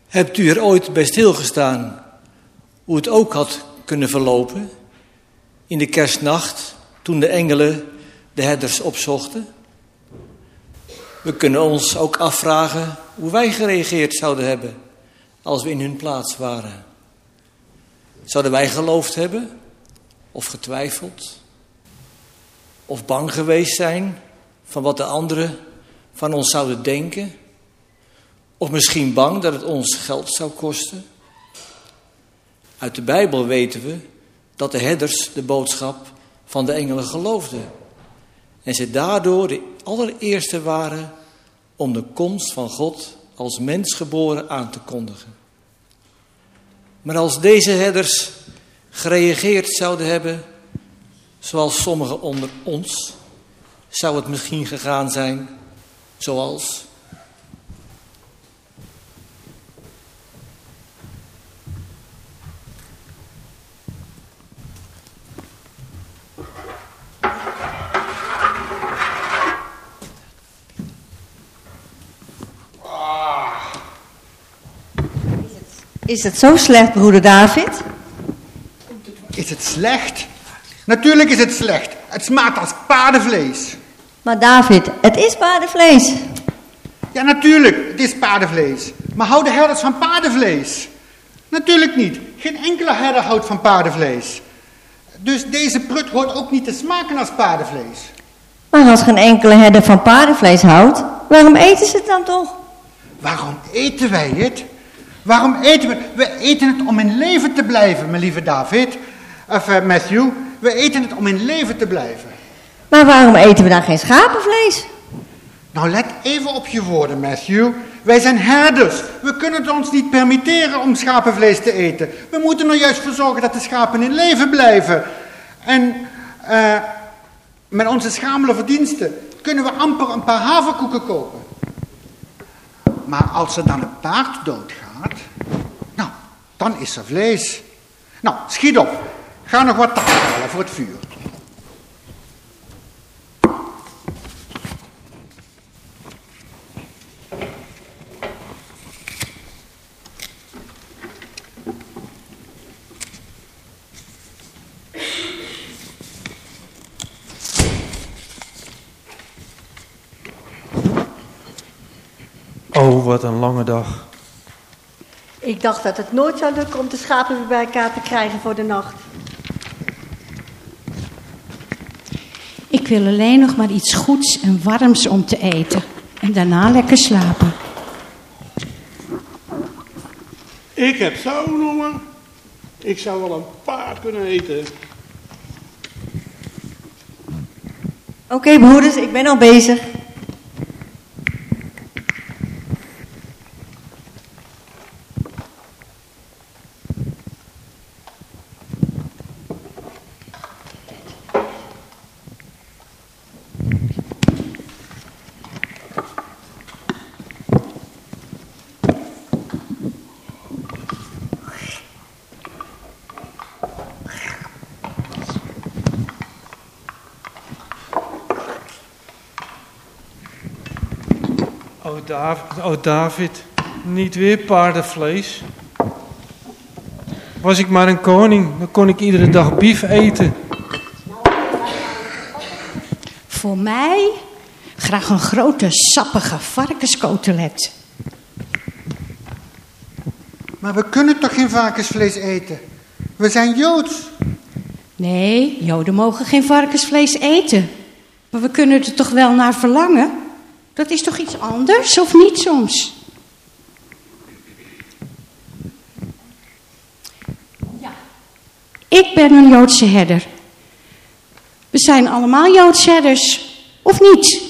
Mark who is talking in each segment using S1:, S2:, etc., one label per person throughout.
S1: Hebt u er ooit bij stilgestaan hoe het ook had kunnen verlopen in de kerstnacht toen de engelen de herders opzochten? We kunnen ons ook afvragen hoe wij gereageerd zouden hebben als we in hun plaats waren. Zouden wij geloofd hebben of getwijfeld of bang geweest zijn van wat de anderen van ons zouden denken? Of misschien bang dat het ons geld zou kosten? Uit de Bijbel weten we dat de herders de boodschap van de engelen geloofden. En ze daardoor de allereerste waren om de komst van God als mens geboren aan te kondigen. Maar als deze herders gereageerd zouden hebben zoals sommigen onder ons, zou het misschien gegaan zijn zoals...
S2: Is het zo slecht, broeder David?
S3: Is het slecht? Natuurlijk is het slecht. Het smaakt als paardenvlees.
S2: Maar David, het is paardenvlees.
S3: Ja, natuurlijk, het is paardenvlees. Maar houden herders van paardenvlees? Natuurlijk niet. Geen enkele herder houdt van paardenvlees. Dus deze prut hoort ook niet te smaken als paardenvlees.
S2: Maar als geen enkele herder van paardenvlees houdt, waarom eten ze het dan toch?
S3: Waarom eten wij het? Waarom eten we? We eten het om in leven te blijven, mijn lieve David. Matthew, we eten het om in leven te blijven.
S2: Maar waarom eten we dan geen schapenvlees?
S3: Nou, let even op je woorden, Matthew. Wij zijn herders. We kunnen het ons niet permitteren om schapenvlees te eten. We moeten er juist voor zorgen dat de schapen in leven blijven. En met onze schamele verdiensten kunnen we amper een paar haverkoeken kopen. Maar als er dan een paard doodgaat, nou, dan is er vlees. Nou, schiet op. Ga nog wat takken halen voor het vuur.
S4: Oh, wat een lange dag.
S5: Ik dacht dat het nooit zou lukken om de schapen weer bij elkaar te krijgen voor de nacht.
S6: Ik wil alleen nog maar iets goeds en warms om te eten. En daarna lekker slapen.
S7: Ik heb zo'n honger. Ik zou wel een paar kunnen eten.
S2: Oké, broeders, ik ben al bezig.
S4: Oh David, niet weer paardenvlees. Was ik maar een koning, dan kon ik iedere dag bief eten.
S6: Voor mij graag een grote sappige varkenscotelet.
S3: Maar we kunnen toch geen varkensvlees eten? We zijn Joods.
S6: Nee, Joden mogen geen varkensvlees eten. Maar we kunnen er toch wel naar verlangen? Dat is toch iets anders, of niet soms? Ja. Ik ben een Joodse herder. We zijn allemaal Joodse herders, of niet?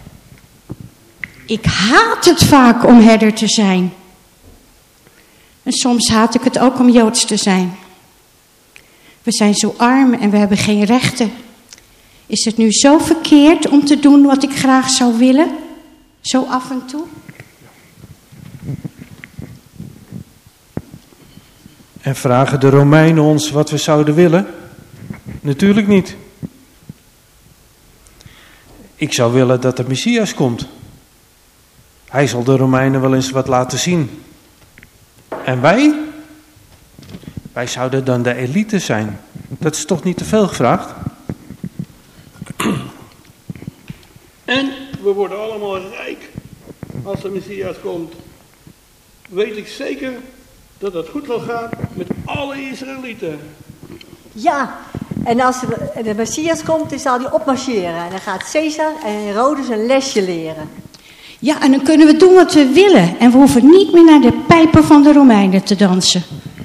S6: Ik haat het vaak om herder te zijn. En soms haat ik het ook om Joods te zijn. We zijn zo arm en we hebben geen rechten. Is het nu zo verkeerd om te doen wat ik graag zou willen? Zo af en toe?
S4: En vragen de Romeinen ons wat we zouden willen? Natuurlijk niet. Ik zou willen dat de Messias komt. Hij zal de Romeinen wel eens wat laten zien. En wij? Wij zouden dan de elite zijn. Dat is toch niet te veel gevraagd?
S7: En we worden allemaal rijk als de Messias komt. Weet ik zeker dat het goed zal gaan met alle Israëlieten.
S5: Ja, en als de Messias komt, dan zal hij opmarcheren. En dan gaat Caesar en Herodes een lesje leren.
S6: Ja, en dan kunnen we doen wat we willen. En we hoeven niet meer naar de pijpen van de Romeinen te dansen.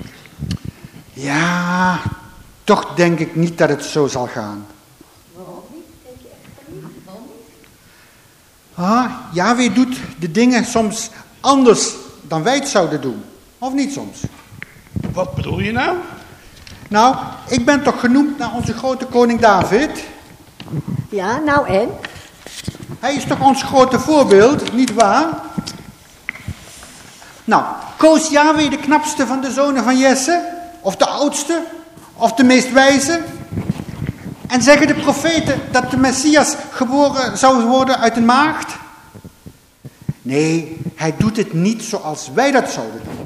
S3: Ja, toch denk ik niet dat het zo zal gaan.
S5: Waarom niet? Denk je echt van niet? Waarom niet?
S3: Yahweh doet de dingen soms anders dan wij het zouden doen. Of niet soms?
S7: Wat bedoel je nou?
S3: Nou, ik ben toch genoemd naar onze grote koning David?
S5: Ja, nou en?
S3: Hij is toch ons grote voorbeeld, niet waar? Nou, koos Yahweh de knapste van de zonen van Jesse? Of de oudste? Of de meest wijze? En zeggen de profeten dat de Messias geboren zou worden uit een maagd? Nee, hij doet het niet zoals wij dat zouden doen.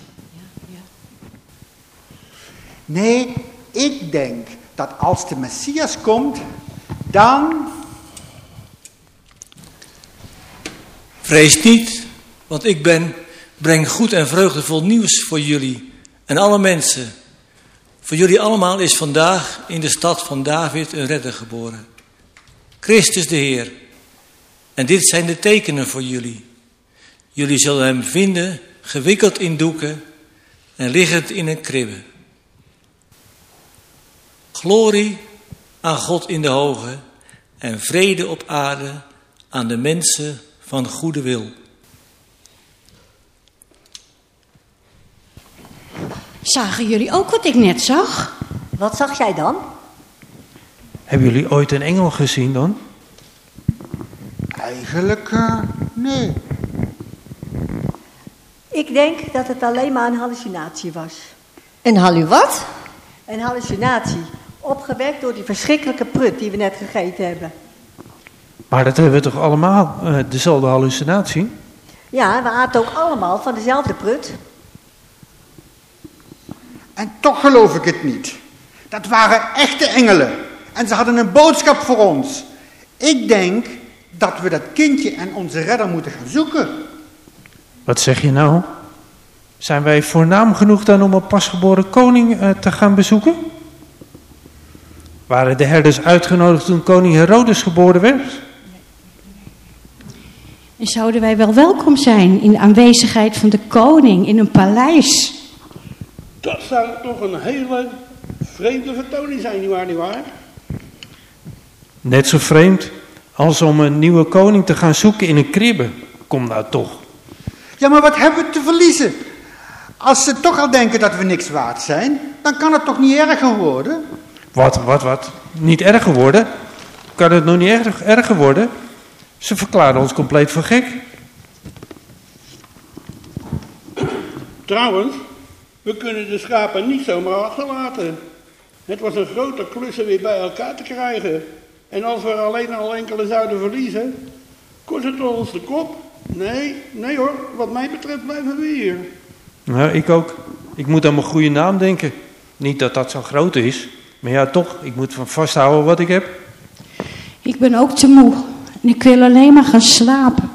S3: Nee, ik denk dat als de Messias komt, dan...
S1: Vrees niet, want ik breng goed en vreugdevol nieuws voor jullie en alle mensen. Voor jullie allemaal is vandaag in de stad van David een redder geboren. Christus de Heer. En dit zijn de tekenen voor jullie. Jullie zullen hem vinden, gewikkeld in doeken en liggend in een kribbe. Glorie aan God in de hoge en vrede op aarde aan de mensen van goede wil.
S6: Zagen jullie ook wat ik net zag?
S5: Wat zag jij dan?
S4: Hebben jullie ooit een engel gezien dan?
S3: Eigenlijk, nee.
S5: Ik denk dat het alleen maar een hallucinatie was.
S2: Een wat?
S5: Een hallucinatie, opgewekt door die verschrikkelijke prut die we net gegeten hebben.
S4: Maar dat hebben we toch allemaal, dezelfde hallucinatie?
S5: Ja, we aten ook allemaal van dezelfde prut.
S3: En toch geloof ik het niet. Dat waren echte engelen. En ze hadden een boodschap voor ons. Ik denk dat we dat kindje en onze redder moeten gaan zoeken.
S4: Wat zeg je nou? Zijn wij voornaam genoeg dan om een pasgeboren koning te gaan bezoeken? Waren de herders uitgenodigd toen koning Herodes geboren werd?
S6: En zouden wij wel welkom zijn in de aanwezigheid van de koning in een paleis?
S7: Dat zou toch een hele vreemde vertoning zijn, nietwaar?
S4: Net zo vreemd als om een nieuwe koning te gaan zoeken in een kribbe. Kom nou toch.
S3: Ja, maar wat hebben we te verliezen? Als ze toch al denken dat we niks waard zijn, dan kan het toch niet erger worden?
S4: Wat? Niet erger worden? Kan het nog niet erger worden? Ze verklaren ons compleet voor gek.
S7: Trouwens, we kunnen de schapen niet zomaar achterlaten. Het was een grote klus er weer bij elkaar te krijgen. En als we er alleen al enkele zouden verliezen, kost het ons de kop. Nee hoor, wat mij betreft blijven we hier.
S4: Nou, ik ook. Ik moet aan mijn goede naam denken. Niet dat dat zo groot is. Maar ja, toch, ik moet van vasthouden wat ik heb.
S6: Ik ben ook te moe. En ik wil alleen maar gaan slapen.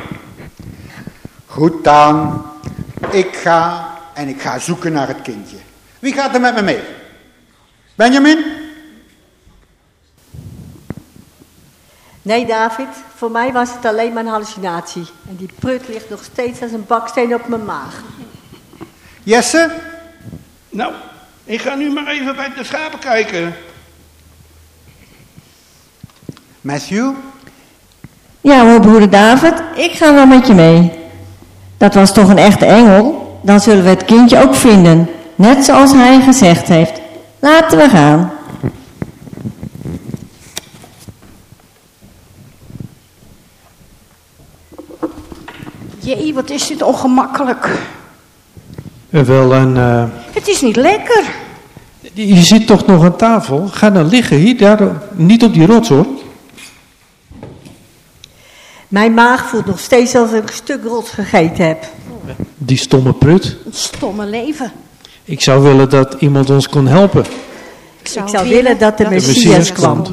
S3: Goed dan. Ik ga zoeken naar het kindje. Wie gaat er met me mee? Benjamin?
S5: Nee, David, voor mij was het alleen maar een hallucinatie. En die prut ligt nog steeds als een baksteen op mijn maag.
S3: Jesse?
S7: Nou, ik ga nu maar even bij de schapen kijken.
S3: Matthew?
S2: Ja hoor, broeder David, ik ga wel met je mee. Dat was toch een echte engel? Dan zullen we het kindje ook vinden. Net zoals hij gezegd heeft. Laten we gaan.
S6: Jee, wat is dit ongemakkelijk.
S4: Wel een...
S6: Het is niet lekker.
S4: Je zit toch nog aan tafel? Ga dan liggen hier, daar, niet op die rots hoor.
S5: Mijn maag voelt nog steeds alsof ik een stuk rots gegeten heb.
S4: Die stomme prut.
S6: Een stomme leven.
S4: Ik zou willen dat iemand ons kon helpen.
S5: Ik zou willen dat de
S4: Messias
S5: Messias kwam.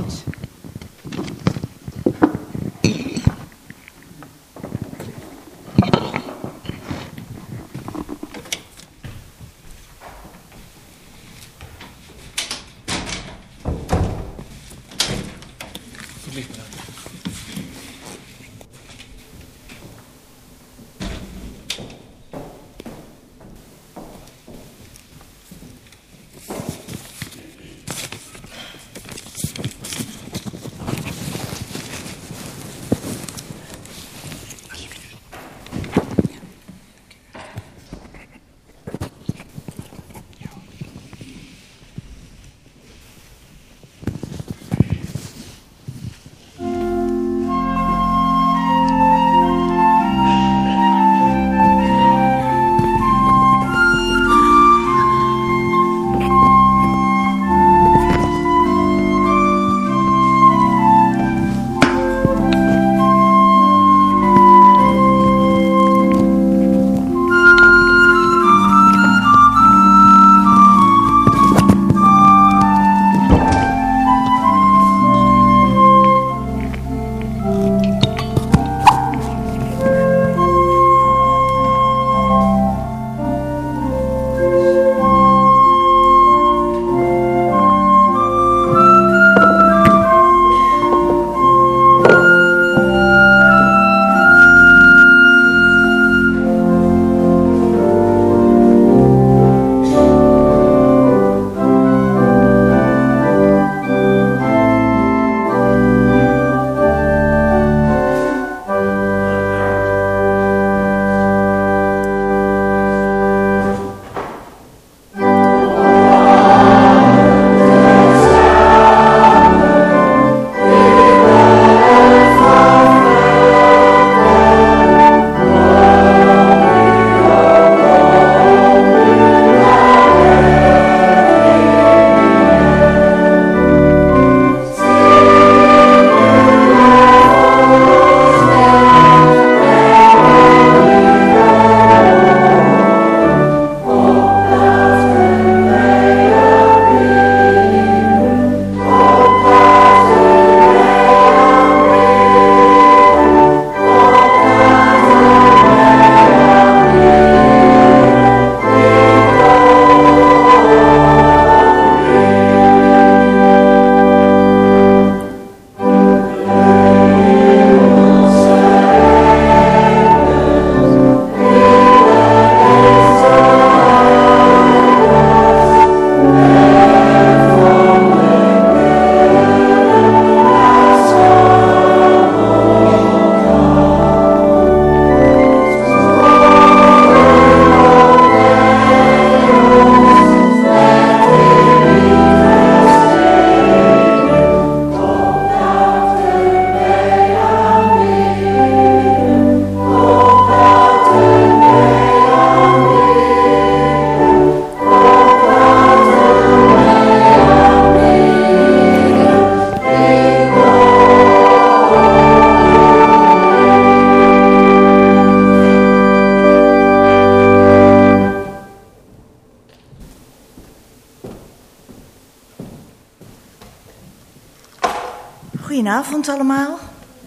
S8: Goedenavond allemaal.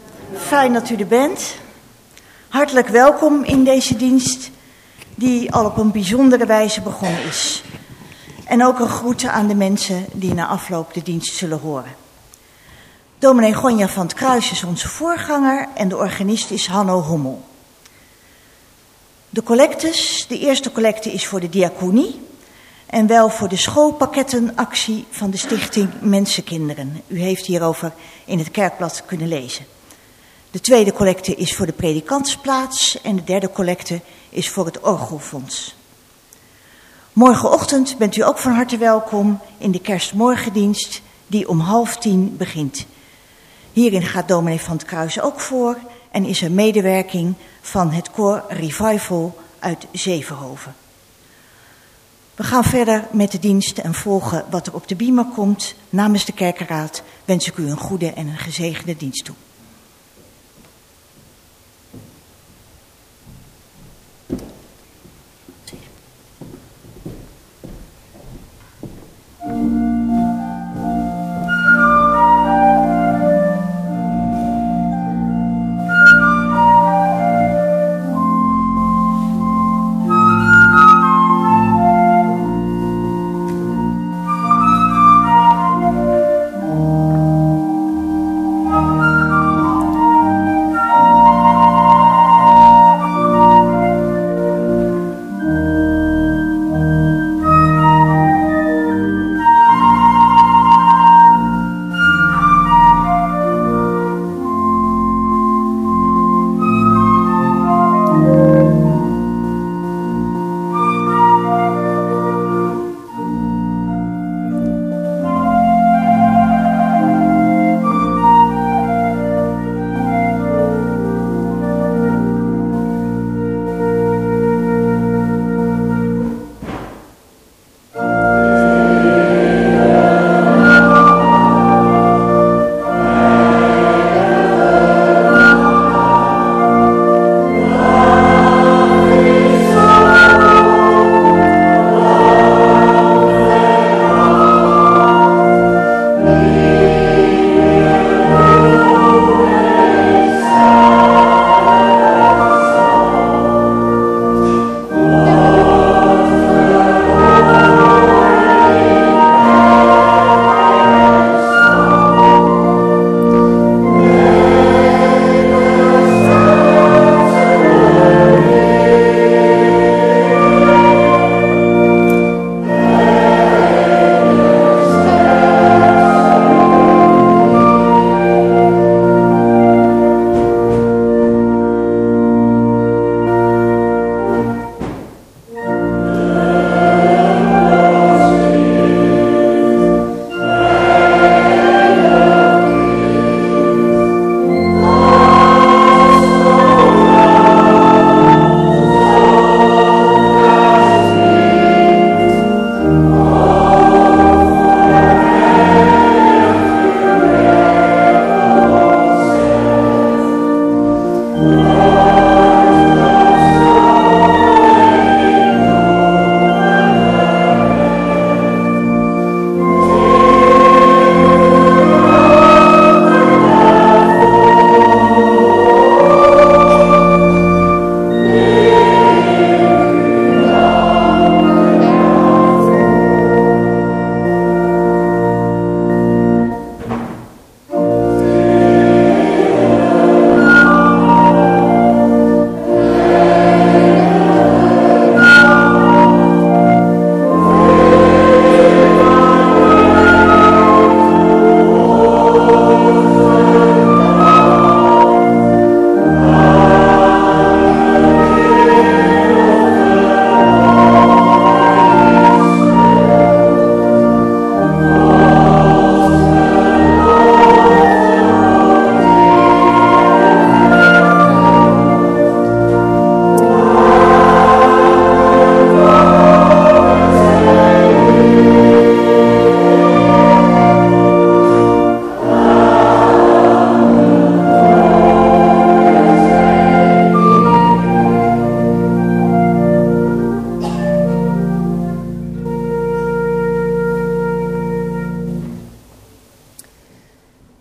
S8: Fijn dat u er bent. Hartelijk welkom in deze dienst die al op een bijzondere wijze begonnen is. En ook een groet aan de mensen die na afloop de dienst zullen horen. Dominee Gonja van het Kruis is onze voorganger en de organist is Hanno Hommel. De collectes, de eerste collecte is voor de diaconie en wel voor de schoolpakkettenactie van de Stichting Mensenkinderen. U heeft hierover in het kerkblad kunnen lezen. De tweede collecte is voor de predikantsplaats en de derde collecte is voor het orgelfonds. Morgenochtend bent u ook van harte welkom in de kerstmorgendienst die om 9:30 begint. Hierin gaat dominee van het Kruis ook voor en is er medewerking van het koor Revival uit Zevenhoven. We gaan verder met de dienst en volgen wat er op de beamer komt. Namens de kerkenraad wens ik u een goede en een gezegende dienst toe.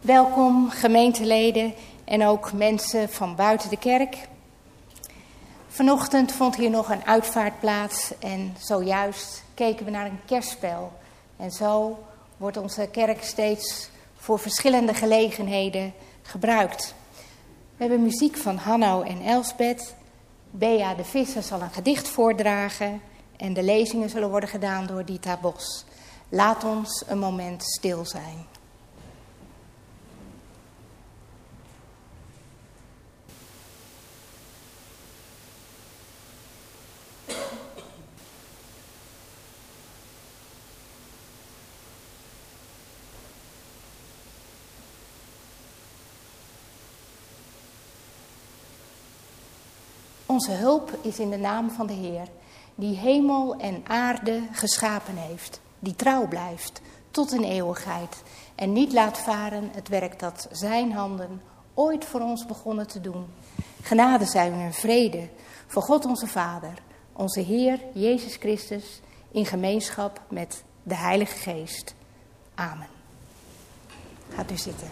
S9: Welkom gemeenteleden en ook mensen van buiten de kerk. Vanochtend vond hier nog een uitvaart plaats en zojuist keken we naar een kerstspel. En zo wordt onze kerk steeds voor verschillende gelegenheden gebruikt. We hebben muziek van Hanno en Elsbeth. Bea de Visser zal een gedicht voordragen en de lezingen zullen worden gedaan door Dita Bos. Laat ons een moment stil zijn. Onze hulp is in de naam van de Heer, die hemel en aarde geschapen heeft, die trouw blijft tot in eeuwigheid en niet laat varen het werk dat zijn handen ooit voor ons begonnen te doen. Genade zij u en vrede voor God onze Vader, onze Heer Jezus Christus, in gemeenschap met de Heilige Geest. Amen. Gaat u zitten.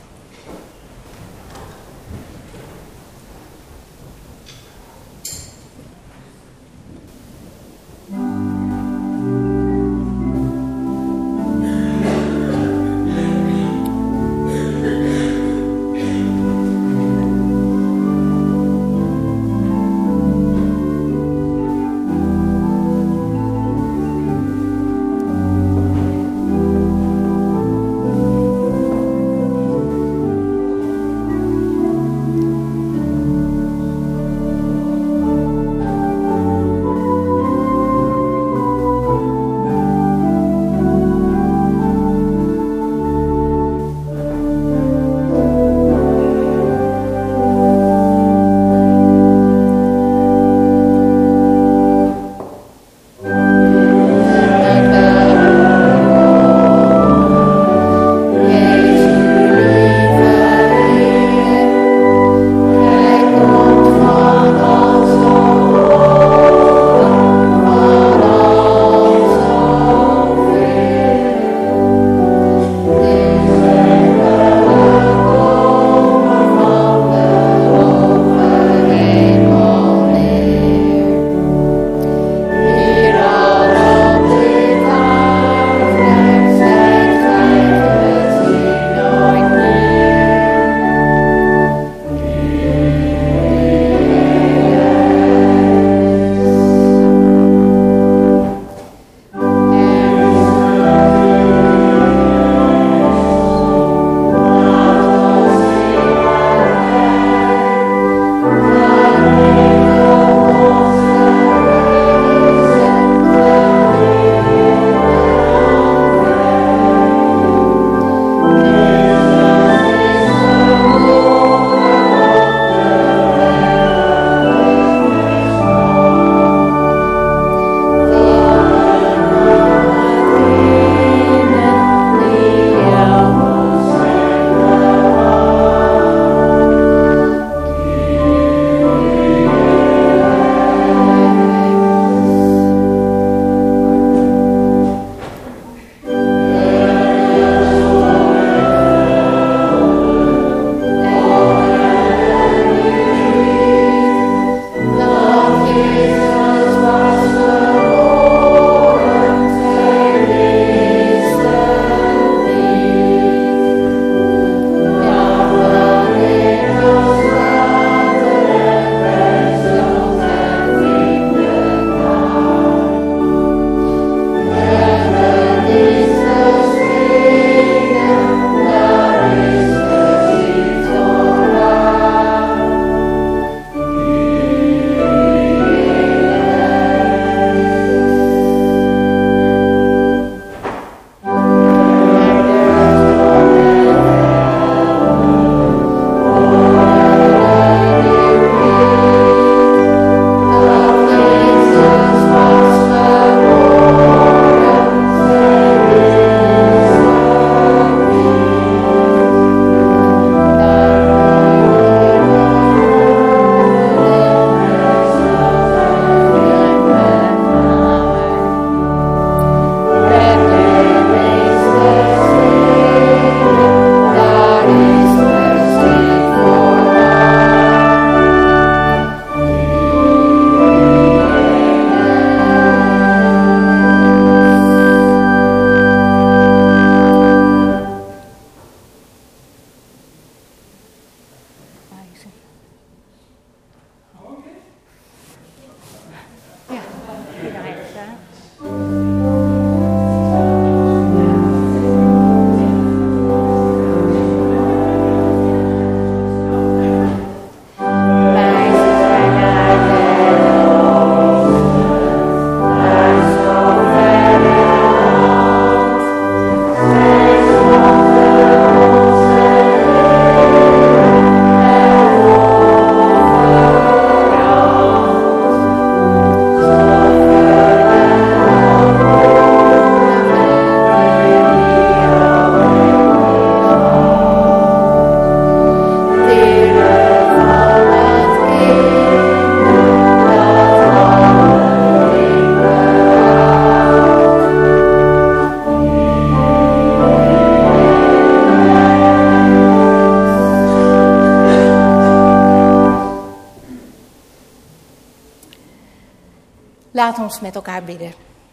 S9: Laat ons met elkaar bidden.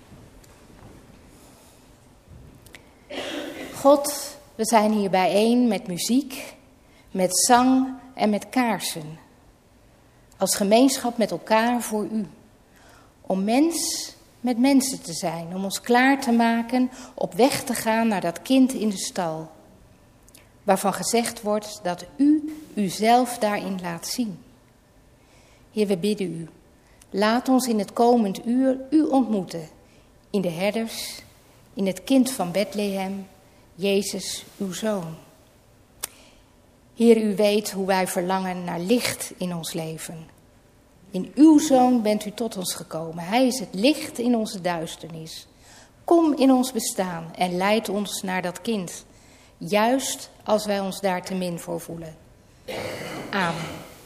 S9: God, we zijn hier bijeen met muziek, met zang en met kaarsen. Als gemeenschap met elkaar voor u. Om mens met mensen te zijn, om ons klaar te maken op weg te gaan naar dat kind in de stal. Waarvan gezegd wordt dat u uzelf daarin laat zien. Heer, we bidden u. Laat ons in het komend uur u ontmoeten. In de herders, in het kind van Bethlehem, Jezus, uw Zoon. Heer, u weet hoe wij verlangen naar licht in ons leven. In uw Zoon bent u tot ons gekomen. Hij is het licht in onze duisternis. Kom in ons bestaan en leid ons naar dat kind. Juist als wij ons daar te min voor voelen. Amen.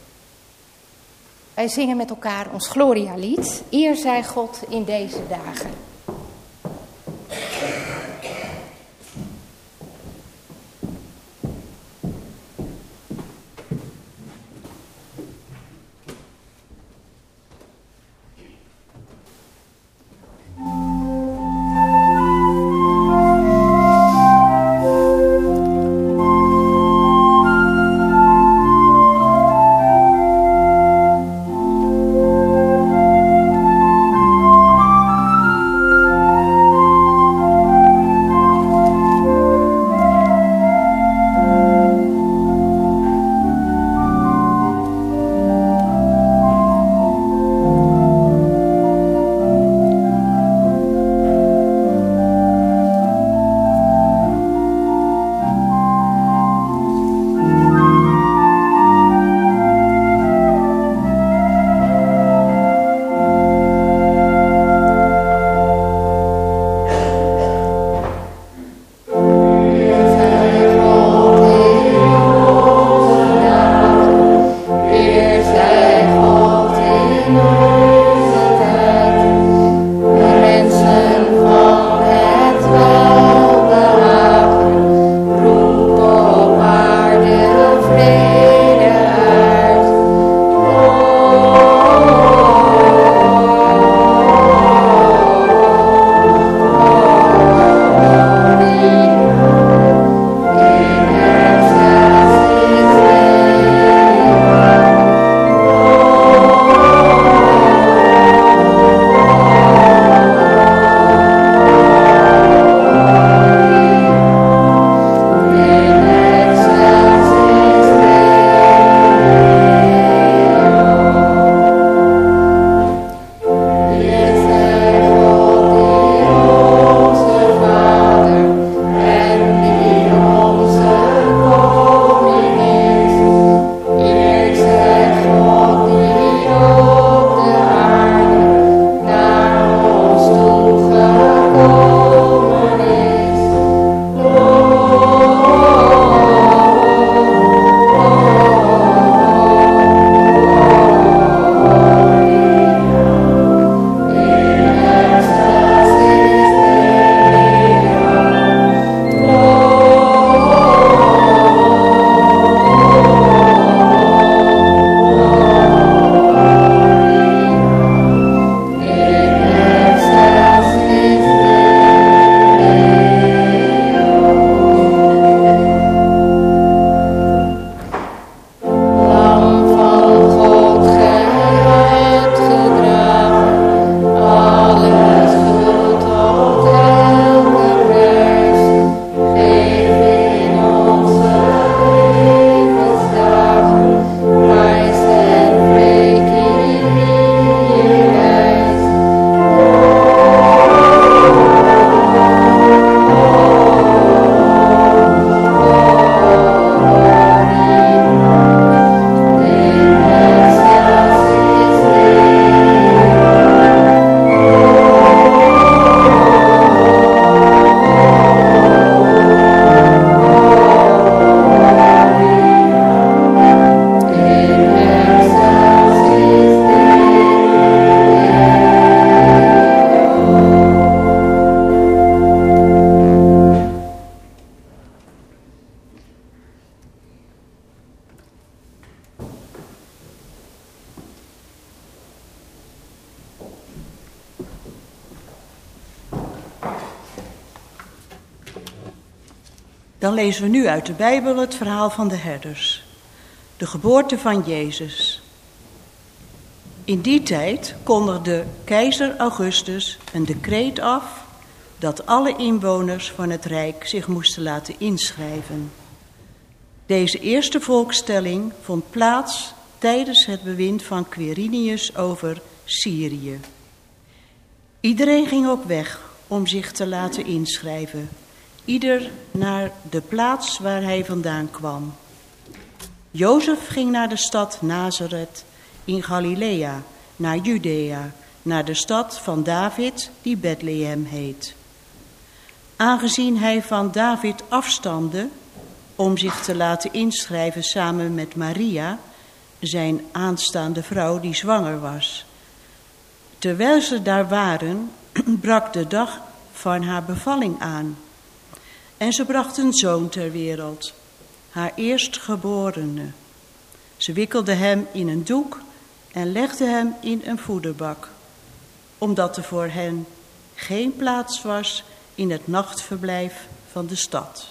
S9: Wij zingen met elkaar ons Gloria-lied. Eer zij God in deze dagen.
S10: Dan lezen we nu uit de Bijbel het verhaal van de herders. De geboorte van Jezus. In die tijd kondigde keizer Augustus een decreet af dat alle inwoners van het Rijk zich moesten laten inschrijven. Deze eerste volkstelling vond plaats tijdens het bewind van Quirinius over Syrië. Iedereen ging op weg om zich te laten inschrijven, ieder naar de plaats waar hij vandaan kwam. Jozef ging naar de stad Nazareth in Galilea, naar Judea, naar de stad van David die Bethlehem heet. Aangezien hij van David afstamde om zich te laten inschrijven samen met Maria, zijn aanstaande vrouw die zwanger was. Terwijl ze daar waren, brak de dag van haar bevalling aan. En ze bracht een zoon ter wereld, haar eerstgeborene. Ze wikkelde hem in een doek en legde hem in een voederbak, omdat er voor hen geen plaats was in het nachtverblijf van de stad.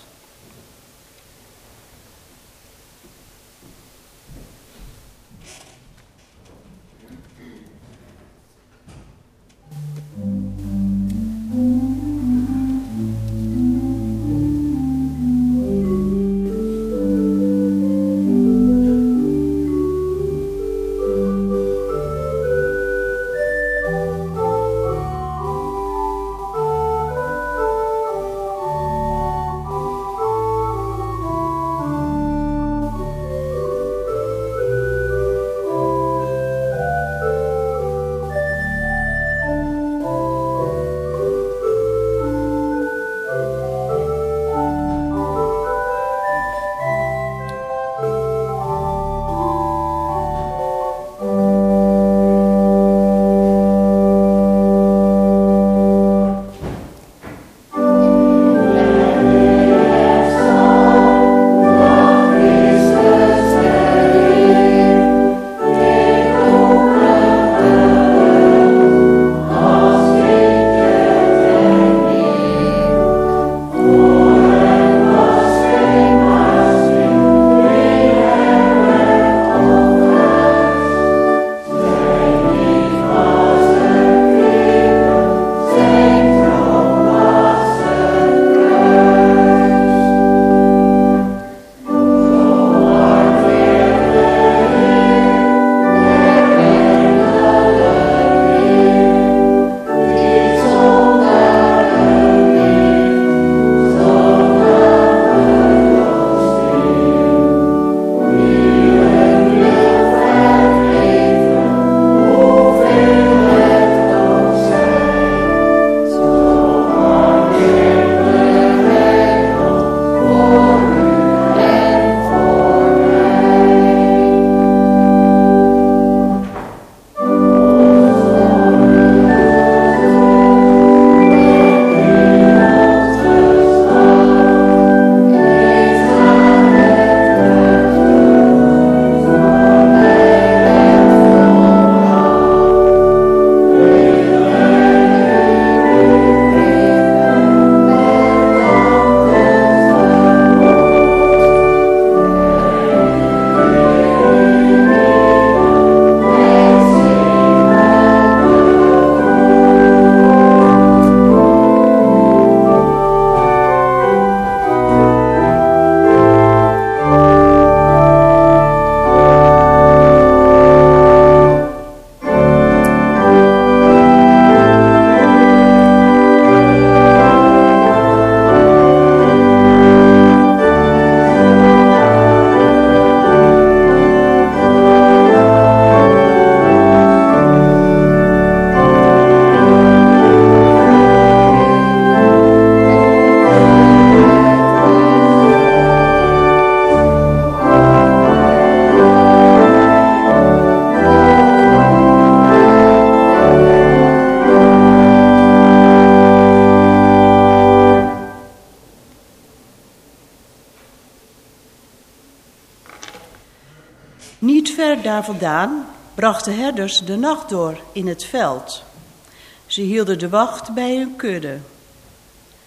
S10: Niet ver daar vandaan brachten herders de nacht door in het veld. Ze hielden de wacht bij hun kudde.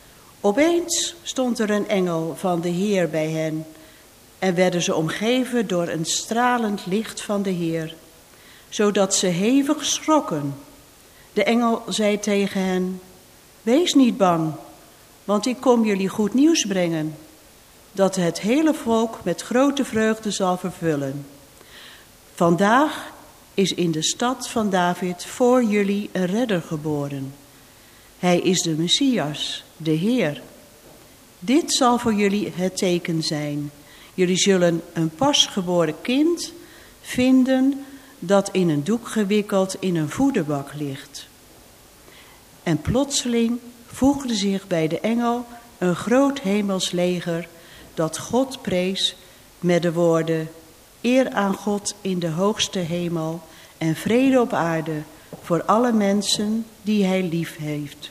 S10: Opeens stond er een engel van de Heer bij hen en werden ze omgeven door een stralend licht van de Heer, zodat ze hevig schrokken. De engel zei tegen hen: wees niet bang, want ik kom jullie goed nieuws brengen, dat het hele volk met grote vreugde zal vervullen. Vandaag is in de stad van David voor jullie een redder geboren. Hij is de Messias, de Heer. Dit zal voor jullie het teken zijn. Jullie zullen een pasgeboren kind vinden dat in een doek gewikkeld in een voederbak ligt. En plotseling voegde zich bij de engel een groot hemels leger dat God prees met de woorden: eer aan God in de hoogste hemel en vrede op aarde voor alle mensen die hij lief heeft.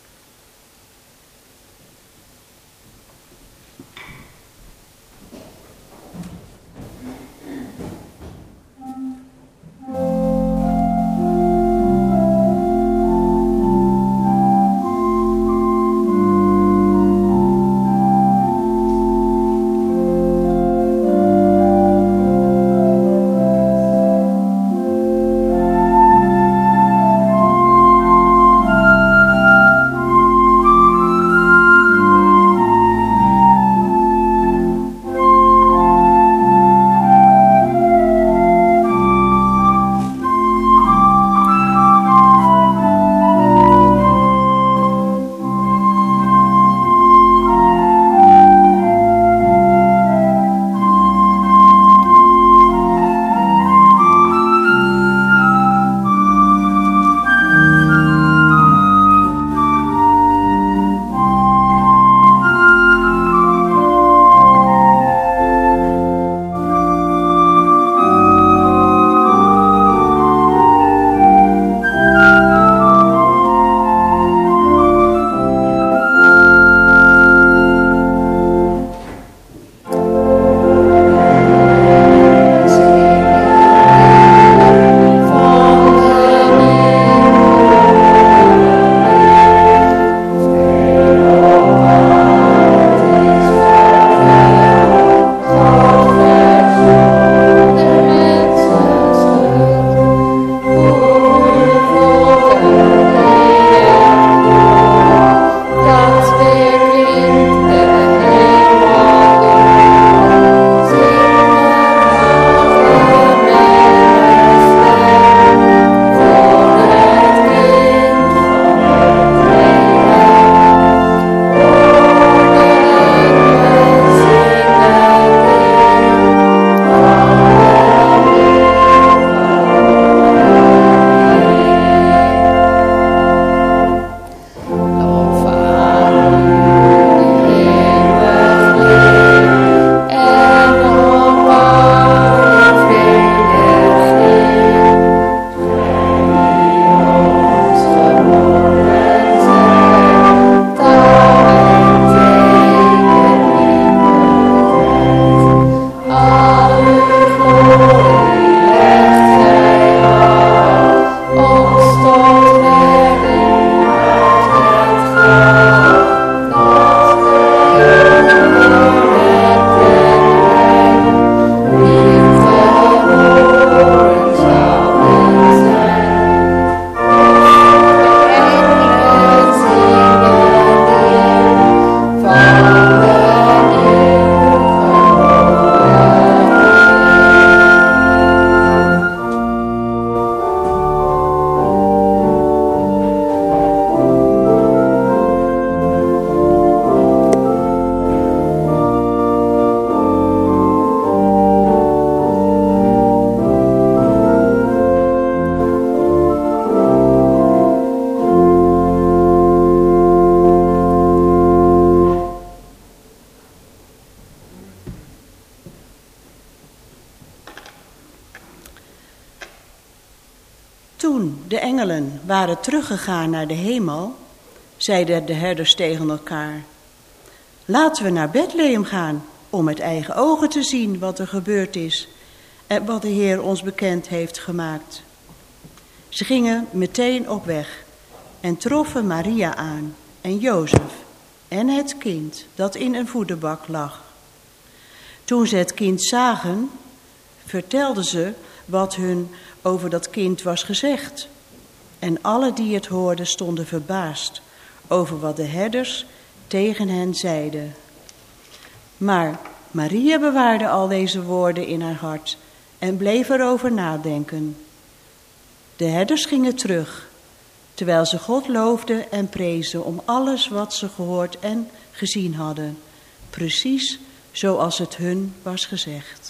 S10: Toen de engelen waren teruggegaan naar de hemel, zeiden de herders tegen elkaar: laten we naar Bethlehem gaan om met eigen ogen te zien wat er gebeurd is en wat de Heer ons bekend heeft gemaakt. Ze gingen meteen op weg en troffen Maria aan en Jozef en het kind dat in een voederbak lag. Toen ze het kind zagen, vertelden ze wat hun over dat kind was gezegd. En alle die het hoorden stonden verbaasd over wat de herders tegen hen zeiden. Maar Maria bewaarde al deze woorden in haar hart en bleef erover nadenken. De herders gingen terug, terwijl ze God loofden en prezen om alles wat ze gehoord en gezien hadden, precies zoals het hun was gezegd.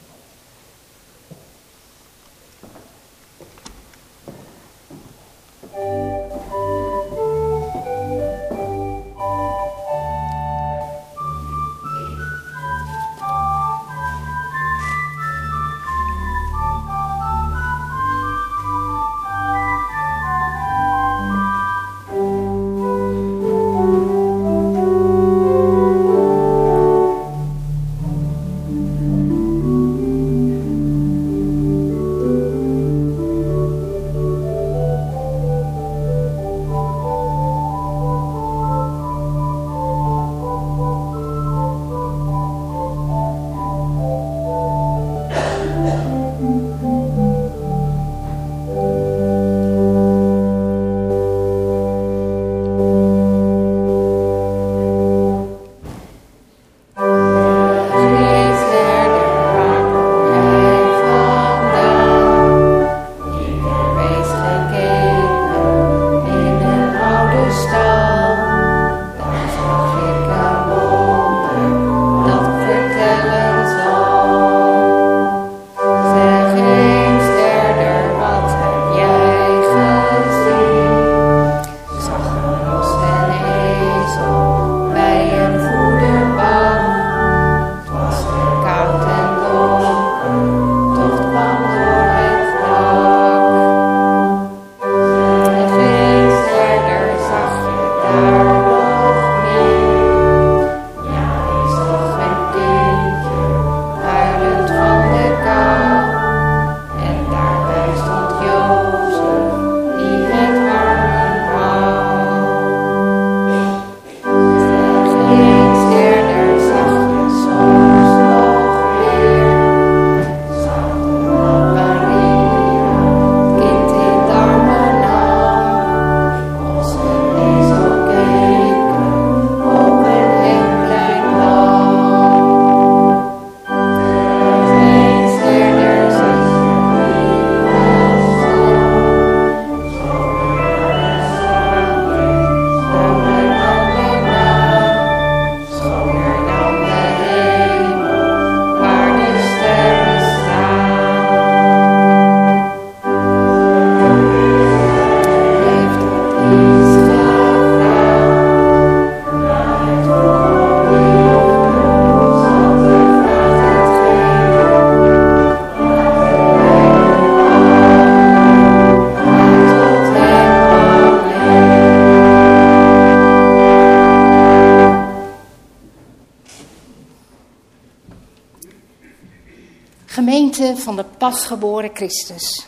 S9: Gemeente van de pasgeboren Christus.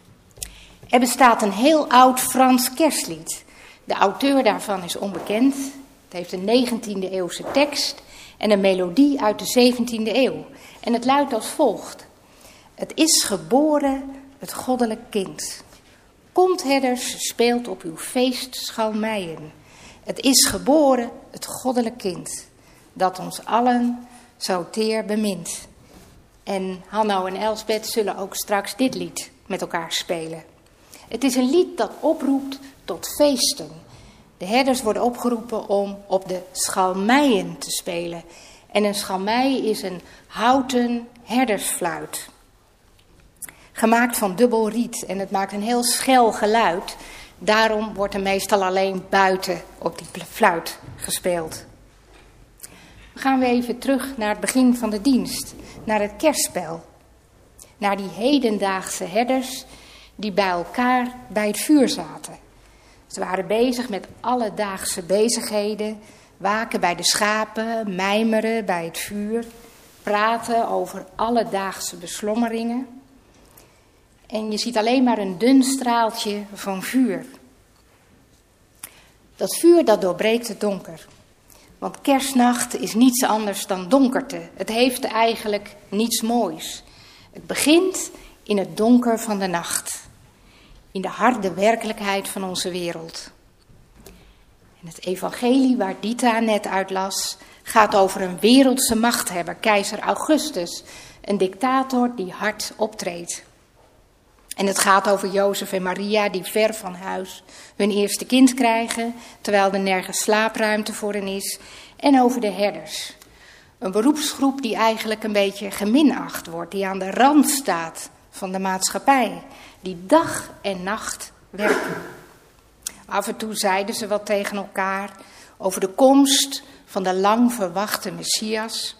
S9: Er bestaat een heel oud Frans kerstlied. De auteur daarvan is onbekend. Het heeft een 19e eeuwse tekst en een melodie uit de 17e eeuw. En het luidt als volgt. Het is geboren, het goddelijk kind. Komt herders, speelt op uw feest schalmeien. Het is geboren, het goddelijk kind, dat ons allen zo teer bemint. En Hanno en Elsbeth zullen ook straks dit lied met elkaar spelen. Het is een lied dat oproept tot feesten. De herders worden opgeroepen om op de schalmeien te spelen. En een schalmei is een houten herdersfluit. Gemaakt van dubbel riet en het maakt een heel schel geluid. Daarom wordt er meestal alleen buiten op die fluit gespeeld. Dan gaan we even terug naar het begin van de dienst, naar het kerstspel. Naar die hedendaagse herders die bij elkaar bij het vuur zaten. Ze waren bezig met alledaagse bezigheden, waken bij de schapen, mijmeren bij het vuur, praten over alledaagse beslommeringen. En je ziet alleen maar een dun straaltje van vuur. Dat vuur dat doorbreekt het donker. Want kerstnacht is niets anders dan donkerte. Het heeft eigenlijk niets moois. Het begint in het donker van de nacht. In de harde werkelijkheid van onze wereld. En het evangelie waar Dita net uit las, gaat over een wereldse machthebber, keizer Augustus. Een dictator die hard optreedt. En het gaat over Jozef en Maria die ver van huis hun eerste kind krijgen, terwijl er nergens slaapruimte voor hen is. En over de herders. Een beroepsgroep die eigenlijk een beetje geminacht wordt, die aan de rand staat van de maatschappij. Die dag en nacht werken. Af en toe zeiden ze wat tegen elkaar over de komst van de lang verwachte Messias.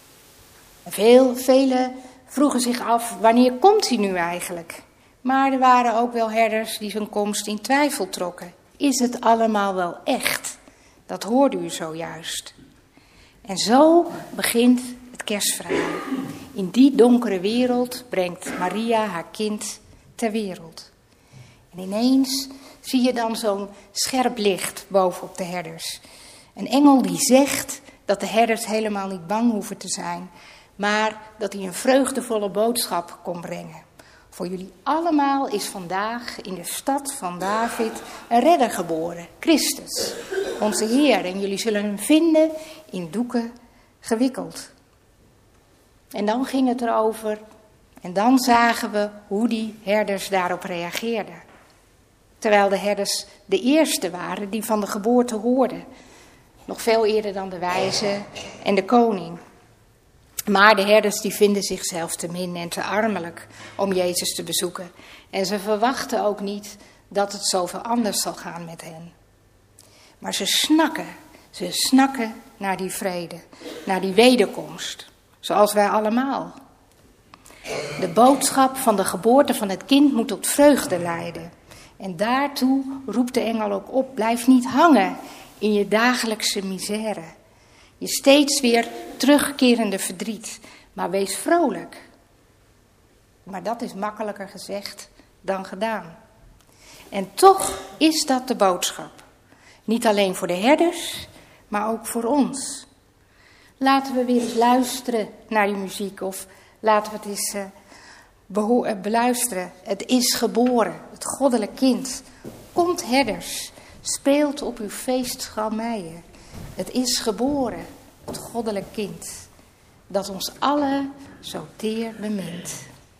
S9: Velen vroegen zich af, wanneer komt hij nu eigenlijk? Maar er waren ook wel herders die zijn komst in twijfel trokken. Is het allemaal wel echt? Dat hoorde u zojuist. En zo begint het kerstverhaal. In die donkere wereld brengt Maria haar kind ter wereld. En ineens zie je dan zo'n scherp licht bovenop de herders. Een engel die zegt dat de herders helemaal niet bang hoeven te zijn, maar dat hij een vreugdevolle boodschap kon brengen. Voor jullie allemaal is vandaag in de stad van David een redder geboren, Christus, onze Heer. En jullie zullen hem vinden in doeken gewikkeld. En dan ging het erover en dan zagen we hoe die herders daarop reageerden. Terwijl de herders de eerste waren die van de geboorte hoorden. Nog veel eerder dan de wijzen en de koning. Maar de herders die vinden zichzelf te min en te armelijk om Jezus te bezoeken. En ze verwachten ook niet dat het zoveel anders zal gaan met hen. Maar ze snakken naar die vrede, naar die wederkomst. Zoals wij allemaal. De boodschap van de geboorte van het kind moet tot vreugde leiden. En daartoe roept de engel ook op, blijf niet hangen in je dagelijkse misère. Je steeds weer terugkerende verdriet, maar wees vrolijk. Maar dat is makkelijker gezegd dan gedaan. En toch is dat de boodschap. Niet alleen voor de herders, maar ook voor ons. Laten we weer eens luisteren naar die muziek of laten we het eens beluisteren. Het is geboren, het goddelijk kind. Komt herders, speelt op uw feest schalmeien. Het is geboren, het goddelijk kind, dat ons allen zo teer bemint.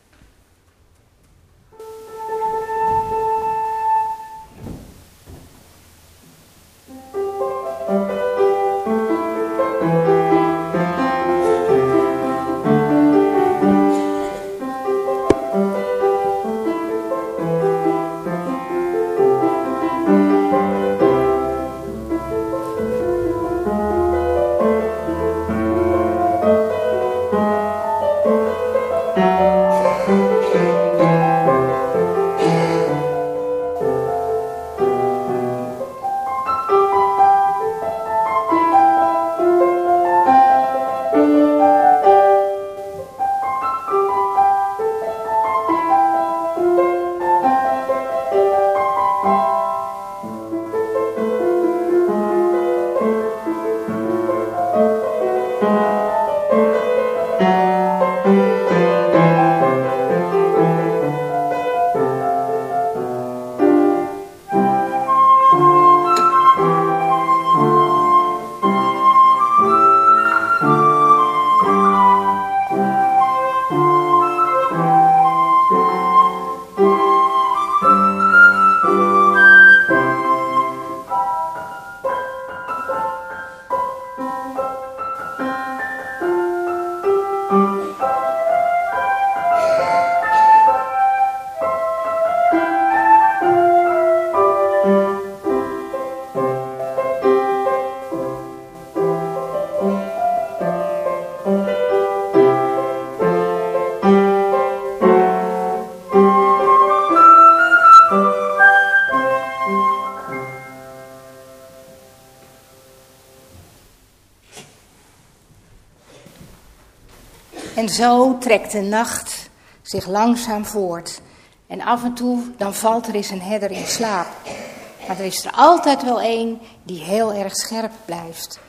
S9: En zo trekt de nacht zich langzaam voort. En af en toe dan valt er eens een herder in slaap. Maar er is er altijd wel één die heel erg scherp blijft.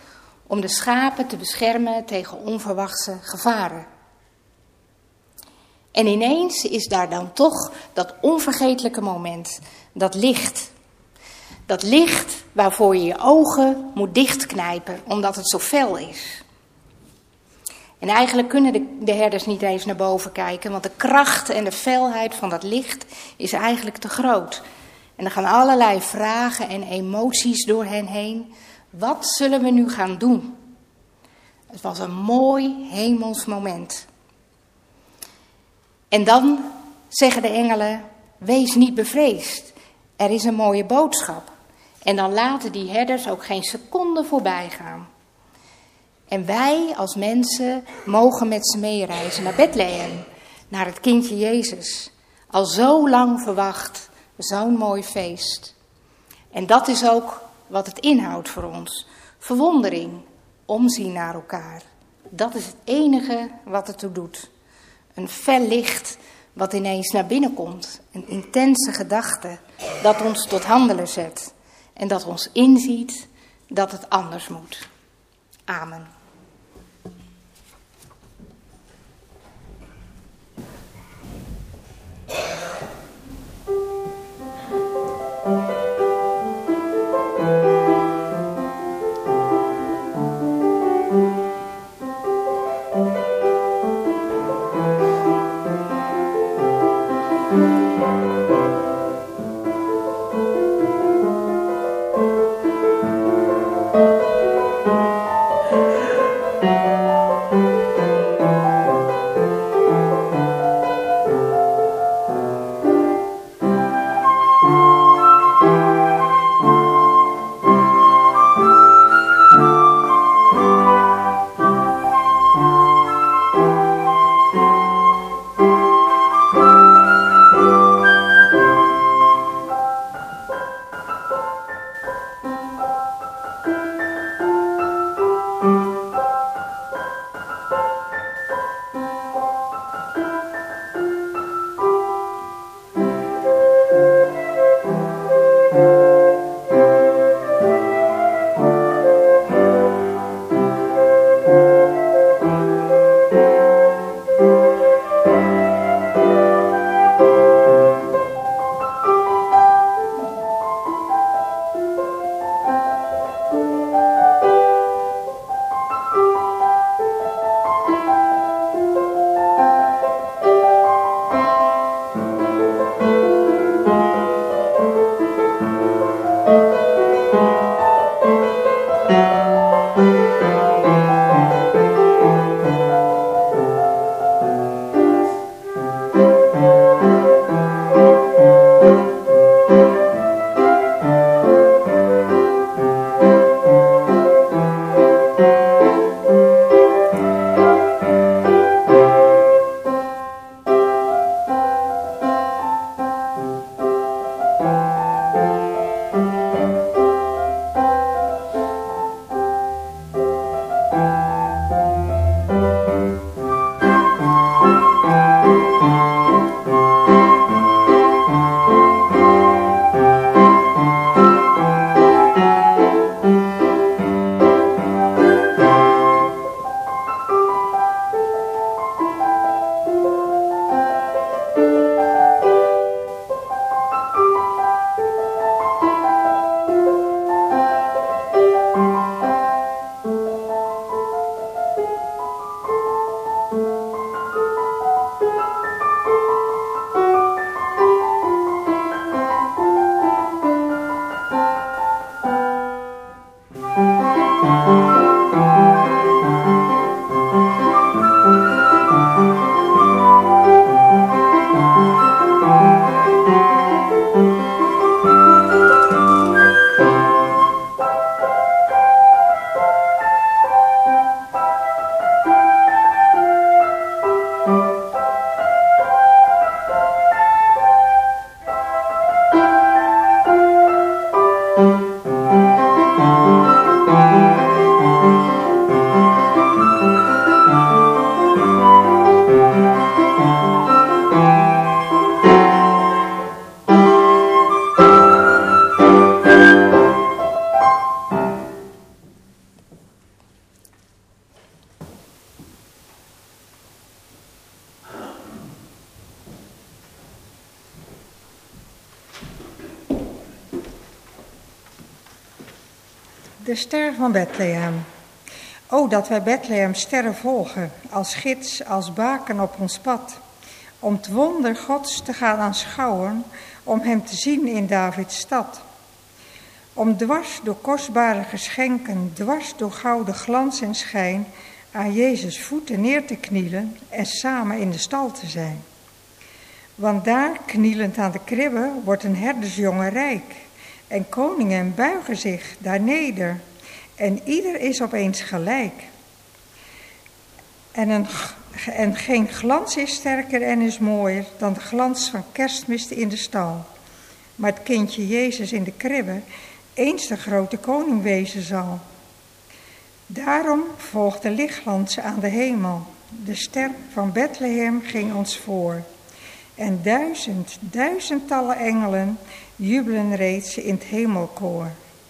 S9: om de schapen te beschermen tegen onverwachte gevaren. En ineens is daar dan toch dat onvergetelijke moment, dat licht. Dat licht waarvoor je je ogen moet dichtknijpen, omdat het zo fel is. En eigenlijk kunnen de herders niet eens naar boven kijken, want de kracht en de felheid van dat licht is eigenlijk te groot. En er gaan allerlei vragen en emoties door hen heen. Wat zullen we nu gaan doen? Het was een mooi hemels moment. En dan zeggen de engelen, wees niet bevreesd. Er is een mooie boodschap. En dan laten die herders ook geen seconde voorbij gaan. En wij als mensen mogen met ze meereizen naar Bethlehem, naar het kindje Jezus. Al zo lang verwacht, zo'n mooi feest. En dat is ook wat het inhoudt voor ons. Verwondering, omzien naar elkaar. Dat is het enige wat het toe doet. Een fel licht wat ineens naar binnen komt. Een intense gedachte dat ons tot handelen zet. En dat ons inziet dat het anders moet. Amen.
S11: De ster van Bethlehem. O, dat wij Bethlehem's sterren volgen, als gids, als baken op ons pad. Om het wonder Gods te gaan aanschouwen, om hem te zien in Davids stad. Om dwars door kostbare geschenken, dwars door gouden glans en schijn, aan Jezus' voeten neer te knielen en samen in de stal te zijn. Want daar, knielend aan de kribbe, wordt een herdersjongen rijk. En koningen buigen zich daar neder. En ieder is opeens gelijk. En geen glans is sterker en is mooier dan de glans van kerstmis in de stal. Maar het kindje Jezus in de kribbe eens de grote koning wezen zal. Daarom volgde lichtglans aan de hemel. De ster van Bethlehem ging ons voor. En duizendtallen engelen jubelen reeds in het hemelkoor.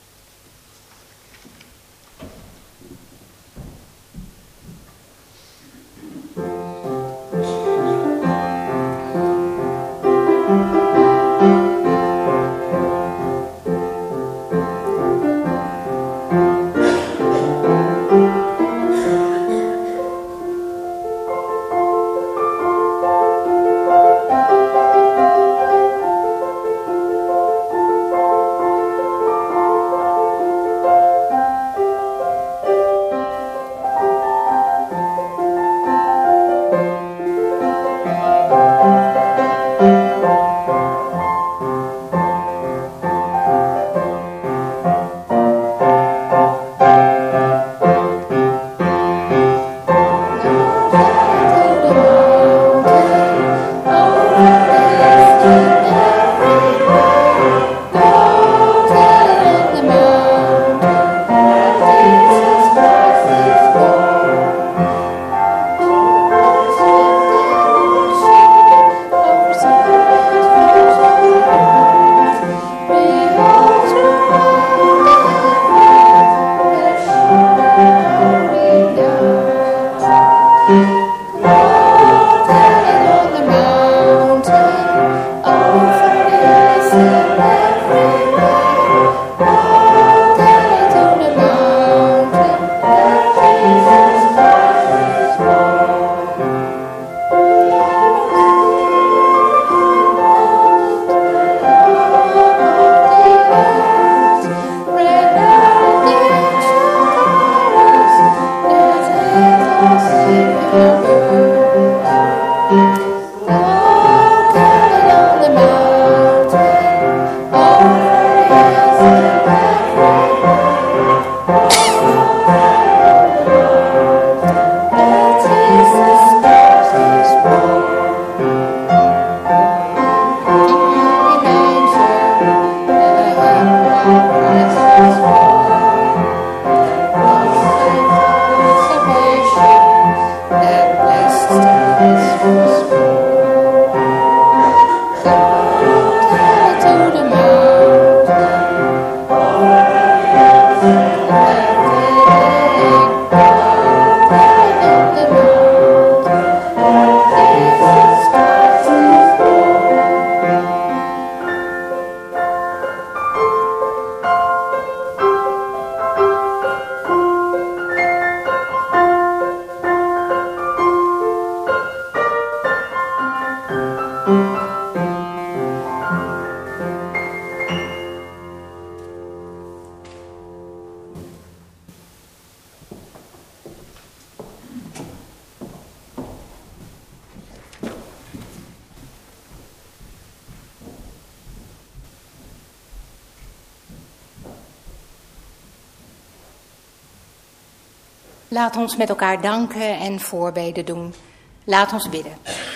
S9: Laat ons met elkaar danken en voorbeden doen. Laat ons bidden.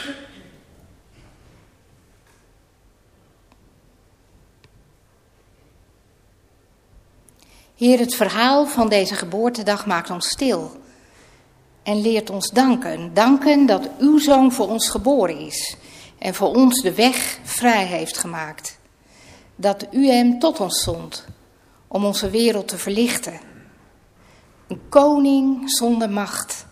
S9: Heer, het verhaal van deze geboortedag maakt ons stil en leert ons danken. Danken dat uw zoon voor ons geboren is en voor ons de weg vrij heeft gemaakt. Dat u hem tot ons zond om onze wereld te verlichten. Een koning zonder macht.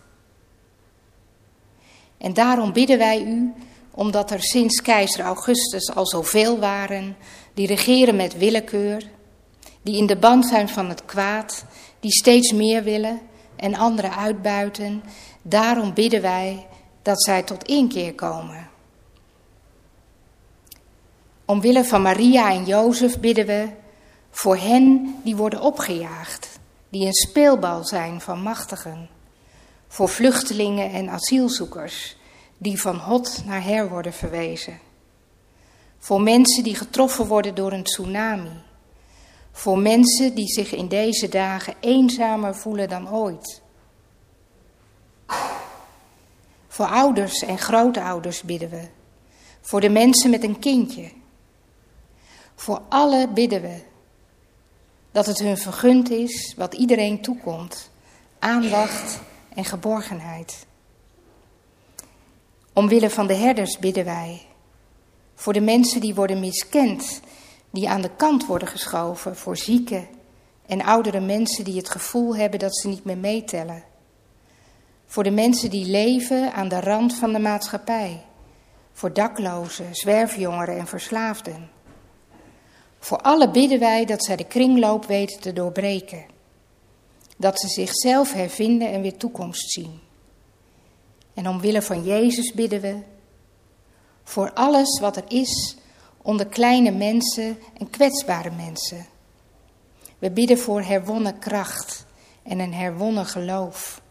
S9: En daarom bidden wij u, omdat er sinds keizer Augustus al zoveel waren die regeren met willekeur die in de band zijn van het kwaad, die steeds meer willen en anderen uitbuiten. Daarom bidden wij dat zij tot inkeer komen. Omwille van Maria en Jozef bidden we voor hen die worden opgejaagd, die een speelbal zijn van machtigen. Voor vluchtelingen en asielzoekers, die van hot naar her worden verwezen. Voor mensen die getroffen worden door een tsunami. Voor mensen die zich in deze dagen eenzamer voelen dan ooit. Voor ouders en grootouders bidden we. Voor de mensen met een kindje. Voor allen bidden we dat het hun vergund is wat iedereen toekomt. Aandacht en geborgenheid. Omwille van de herders bidden wij. Voor de mensen die worden miskend, die aan de kant worden geschoven. Voor zieke en oudere mensen die het gevoel hebben dat ze niet meer meetellen. Voor de mensen die leven aan de rand van de maatschappij. Voor daklozen, zwerfjongeren en verslaafden. Voor alle bidden wij dat zij de kringloop weten te doorbreken. Dat ze zichzelf hervinden en weer toekomst zien. En omwille van Jezus bidden we voor alles wat er is onder kleine mensen en kwetsbare mensen. We bidden voor herwonnen kracht en een herwonnen geloof.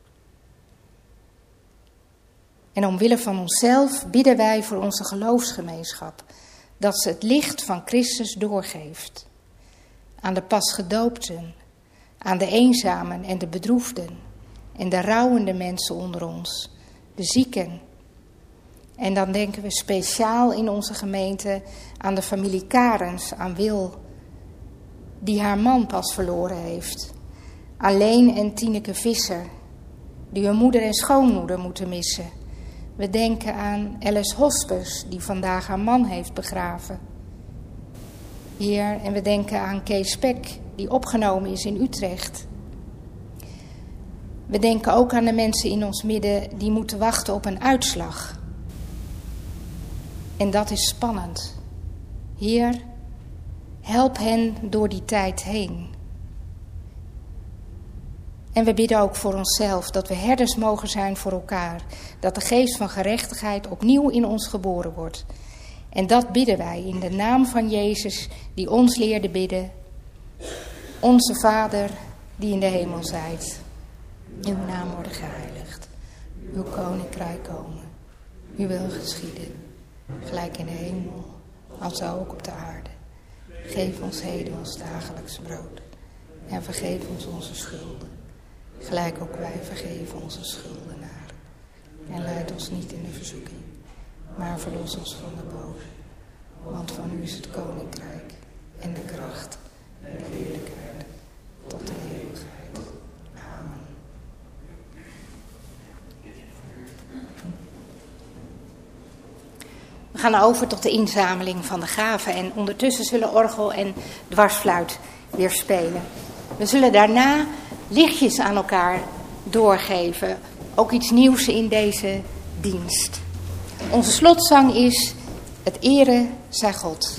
S9: En omwille van onszelf bidden wij voor onze geloofsgemeenschap, dat ze het licht van Christus doorgeeft. Aan de pasgedoopten, aan de eenzamen en de bedroefden en de rouwende mensen onder ons, de zieken. En dan denken we speciaal in onze gemeente aan de familie Karens, aan Wil, die haar man pas verloren heeft. Aan Leen en Tineke Visser, die hun moeder en schoonmoeder moeten missen. We denken aan Alice Hospes, die vandaag haar man heeft begraven. Heer, en we denken aan Kees Pek, die opgenomen is in Utrecht. We denken ook aan de mensen in ons midden die moeten wachten op een uitslag. En dat is spannend. Heer, help hen door die tijd heen. En we bidden ook voor onszelf dat we herders mogen zijn voor elkaar. Dat de geest van gerechtigheid opnieuw in ons geboren wordt. En dat bidden wij in de naam van Jezus die ons leerde bidden. Onze Vader die in de hemel zijt. Uw naam worden geheiligd. Uw koninkrijk komen. Uw wil geschieden. Gelijk in de hemel, als ook op de aarde. Geef ons heden ons dagelijks brood. En vergeef ons onze schulden. Gelijk ook wij vergeven onze schuldenaren. En leid ons niet in de verzoeking, maar verlos ons van de boze. Want van u is het koninkrijk en de kracht en de heerlijkheid tot de eeuwigheid. Amen. We gaan over tot de inzameling van de gaven en ondertussen zullen orgel en dwarsfluit weer spelen. We zullen daarna lichtjes aan elkaar doorgeven. Ook iets nieuws in deze dienst. Onze slotzang is het ere zij God.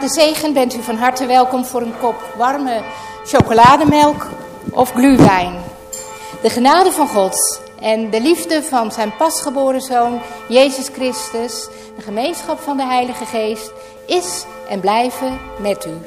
S9: gezegend bent u van harte welkom voor een kop warme chocolademelk of glühwein. De genade van God en de liefde van zijn pasgeboren Zoon, Jezus Christus, de gemeenschap van de Heilige Geest, is en blijven met u.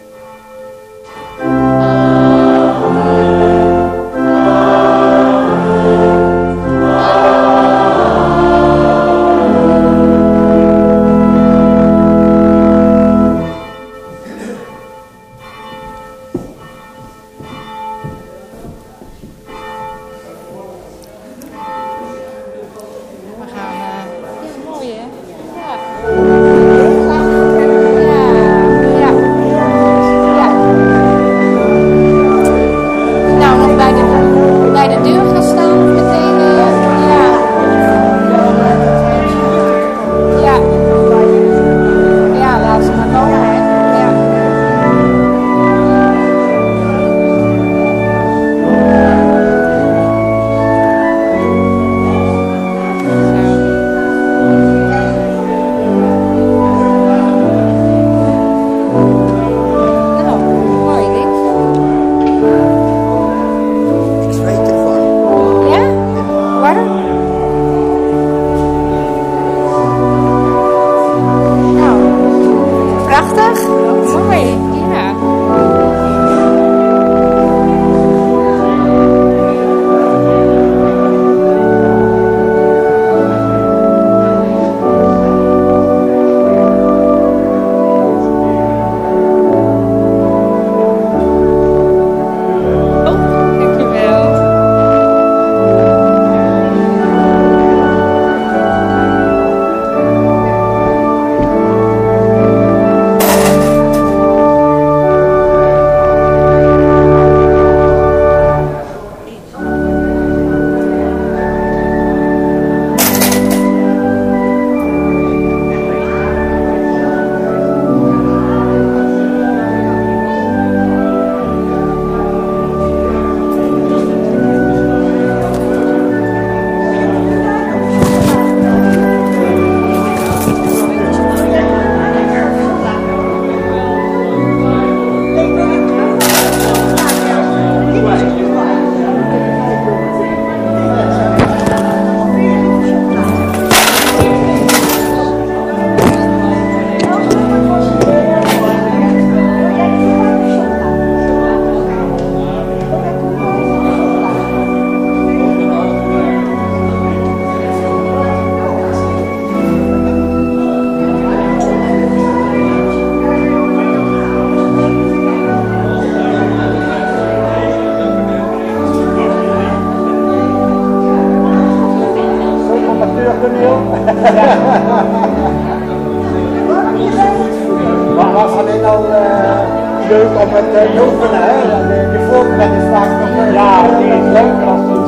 S3: Maar was alleen al leuk om het te oefenen, hè? De voorbereiding is vaak nog... Ja, die is leuker als